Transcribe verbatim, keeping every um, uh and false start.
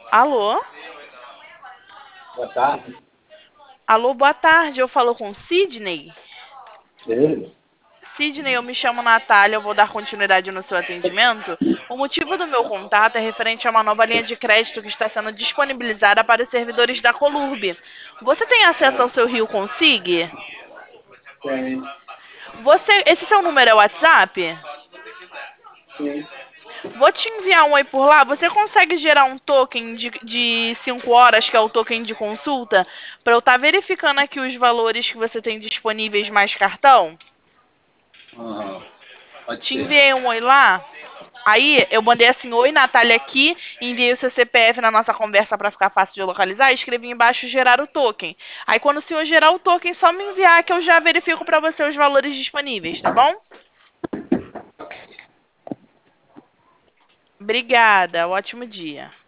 Alô? Boa tarde. Alô, boa tarde. Eu falo com Sidney. Ele? Sidney, eu me chamo Natália, eu vou dar continuidade no seu atendimento. O motivo do meu contato é referente a uma nova linha de crédito que está sendo disponibilizada para os servidores da Colurb. Você tem acesso ao seu Rio Consig? Tem. Você, esse seu número é WhatsApp? Sim. Vou te enviar um aí por lá. Você consegue gerar um token de, de cinco horas, que é o token de consulta, para eu estar verificando aqui os valores que você tem disponíveis mais cartão? Aham. Pode Te ser. enviei um oi lá. Aí eu mandei assim, oi Natália aqui, enviei o seu C P F na nossa conversa para ficar fácil de localizar e escrevi embaixo gerar o token. Aí quando o senhor gerar o token, só me enviar que eu já verifico para você os valores disponíveis, tá bom? Obrigada, ótimo dia.